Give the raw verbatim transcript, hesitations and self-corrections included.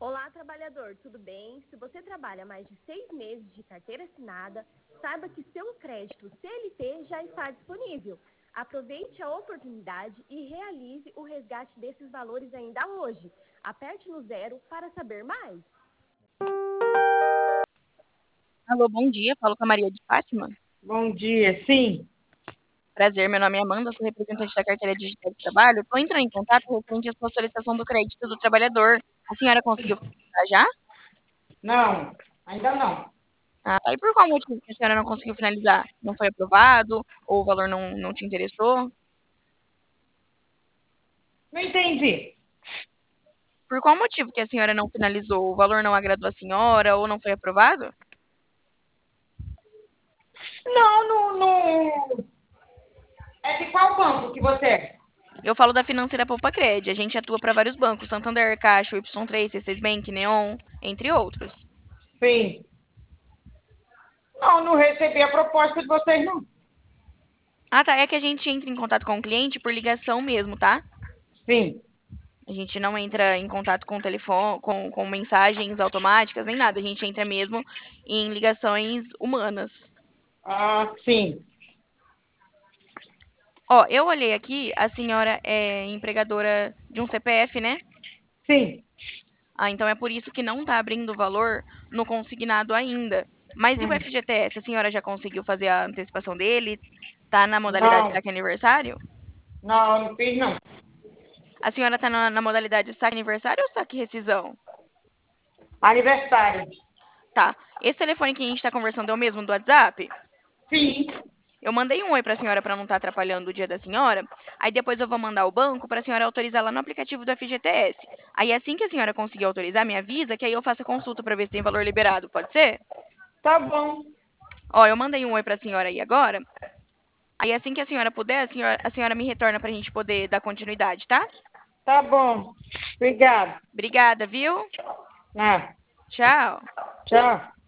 Olá, trabalhador, tudo bem? Se você trabalha mais de seis meses de carteira assinada, saiba que seu crédito C L T já está disponível. Aproveite a oportunidade e realize o resgate desses valores ainda hoje. Aperte no zero para saber mais. Alô, bom dia. Falo com a Maria de Fátima. Bom dia, sim. Prazer, meu nome é Amanda, sou representante da carteira digital de trabalho. Estou entrando em contato referente à sua solicitação do crédito do trabalhador. A senhora conseguiu finalizar já? Não, ainda não. Ah, tá. E por qual motivo que a senhora não conseguiu finalizar? Não foi aprovado? Ou o valor não, não te interessou? Não entendi. Por qual motivo que a senhora não finalizou? O valor não agradou a senhora ou não foi aprovado? Não, não, não. É de qual banco que você é? Eu falo da Financeira Poupa Cred. A gente atua para vários bancos, Santander, Caixa, Y três, C seis Bank, Neon, entre outros. Sim. Não, não recebi a proposta de vocês, não. Ah, tá. É que a gente entra em contato com o cliente por ligação mesmo, tá? Sim. A gente não entra em contato com telefone, com, com mensagens automáticas, nem nada. A gente entra mesmo em ligações humanas. Ah, sim. Ó, eu olhei aqui, a senhora é empregadora de um C P F, né? Sim. Ah, então é por isso que não tá abrindo o valor no consignado ainda. Mas e o Hum. F G T S? A senhora já conseguiu fazer a antecipação dele? Tá na modalidade Não, saque aniversário? não, não fiz, não. A senhora tá na, na modalidade saque aniversário ou saque rescisão? Aniversário. Tá. Esse telefone que a gente tá conversando é o mesmo do WhatsApp? Sim. Eu mandei um oi pra senhora pra não estar atrapalhando o dia da senhora. Aí depois eu vou mandar o banco pra senhora autorizar lá no aplicativo do F G T S. Aí assim que a senhora conseguir autorizar, me avisa que aí eu faço a consulta pra ver se tem valor liberado. Pode ser? Tá bom. Ó, eu mandei um oi pra senhora aí agora. Aí assim que a senhora puder, a senhora, a senhora me retorna pra gente poder dar continuidade, tá? Tá bom. Obrigado. Obrigada, viu? Ah, Tchau. tchau.